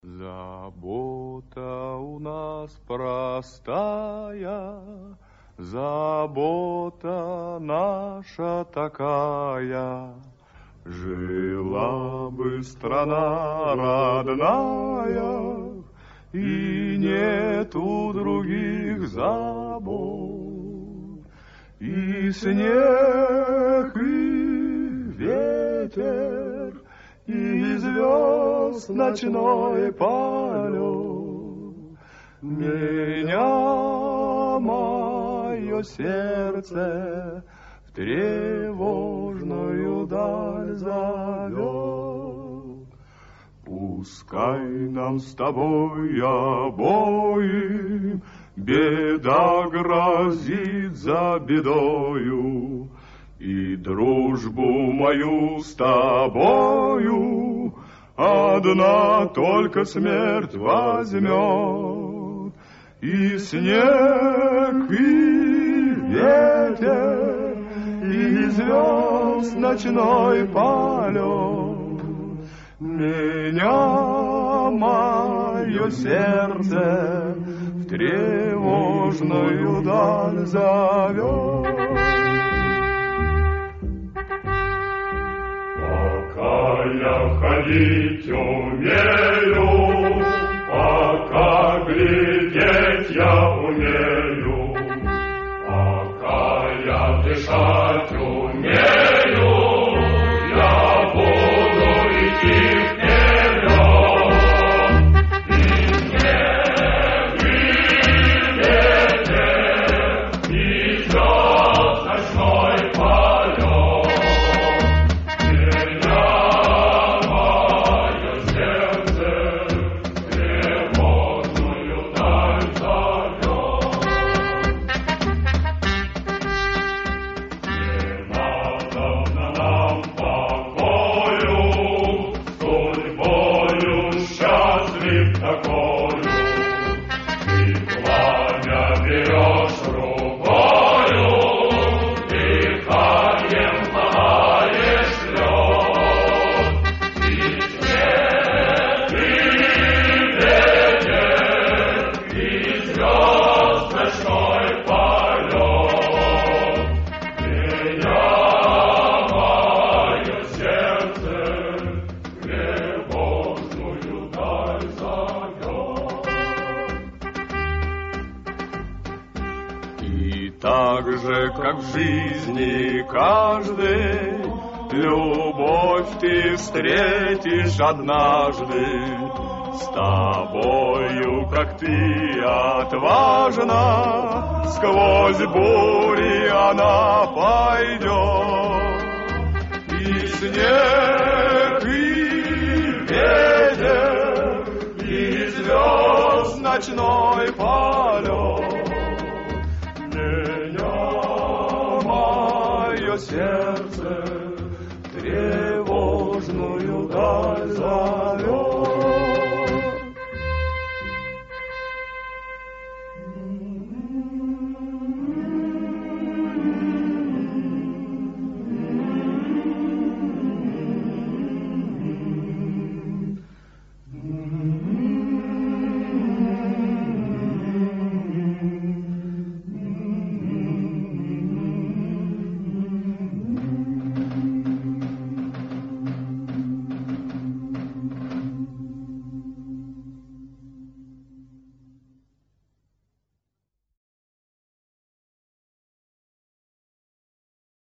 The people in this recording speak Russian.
Забота у нас простая, забота наша такая. Жила бы страна родная, и нету других забот. И снег, и ветер, и звезд ночной полет. Меня мое сердце в тревожную даль зовет. Пускай нам с тобой обоим беда грозит за бедою, и дружбу мою с тобою одна только смерть возьмет. И снег, и ветер, и звезд ночной полет. Меня мое сердце в тревожную даль зовет. Пока я ходить умею, пока глядеть я умею, пока я дышать умею, я буду идти вперед. И снег, и ветер, и звезд ночной полет. Меня мое сердце тревожную даль зовет. Не надо нам покою, судьбою счастлив такою. Ты пламя берешь рукою, дыханием пылаешь лед. И снег, и ветер, и звезд ночной полет. Меня мое сердце тревожную даль зовет. И так же, как в жизни каждый, любовь ты встретишь однажды. С тобою, как ты отважна, сквозь бури она пойдет. И снег, и ветер, и звезд ночной полет. Меня мое сердце тревожную даль зовет.